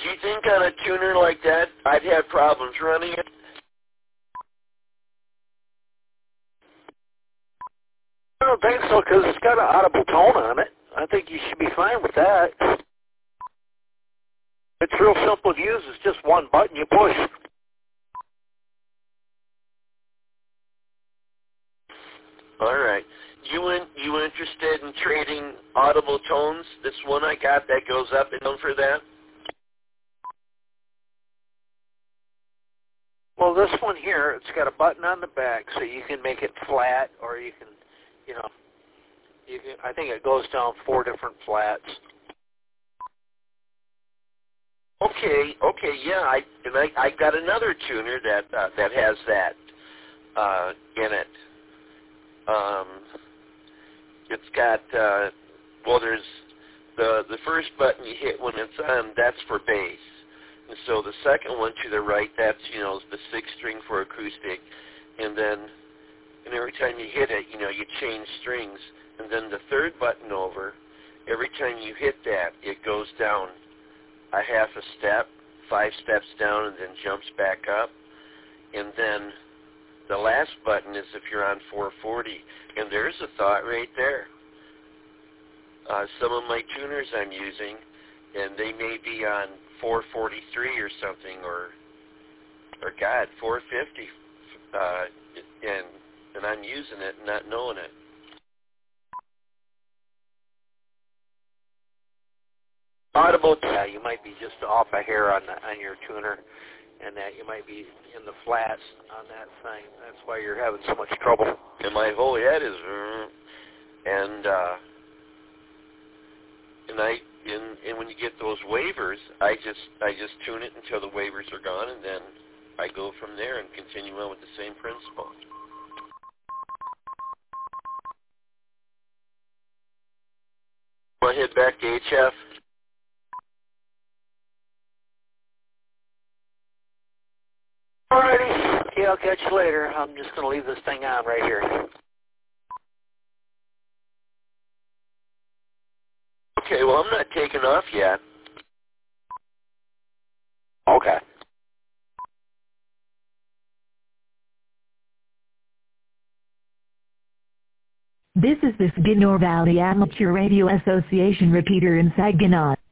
you think on a tuner like that I'd have problems running it? I don't think so because it's got an audible tone on it. I think you should be fine with that. It's real simple to use. It's just one button you push. All right. You interested in trading audible tones? This one I got that goes up and down for that? Well, this one here, it's got a button on the back, so you can make it flat, or you can, I think it goes down 4 different flats. Okay, yeah. I got another tuner that has that in it. It's got there's the first button you hit when it's on, that's for bass. And so the second one to the right, that's, the 6th string for acoustic. And every time you hit it, you change strings. And then the third button over, every time you hit that, it goes down a half a step, 5 steps down, and then jumps back up. And then the last button is if you're on 440. And there's a thought right there. Some of my tuners I'm using, and they may be on 443 or something, or 450, and I'm using it and not knowing it. Audible, yeah, you might be just off a hair on your tuner, and that you might be in the flats on that thing. That's why you're having so much trouble. And my whole head is, and when you get those wavers, I just tune it until the wavers are gone, and then I go from there and continue on with the same principle. Want to head back to HF? Alrighty. Okay, I'll catch you later. I'm just going to leave this thing on right here. Okay, well, I'm not taking off yet. Okay. This is the Saginaw Valley Amateur Radio Association repeater in Saginaw.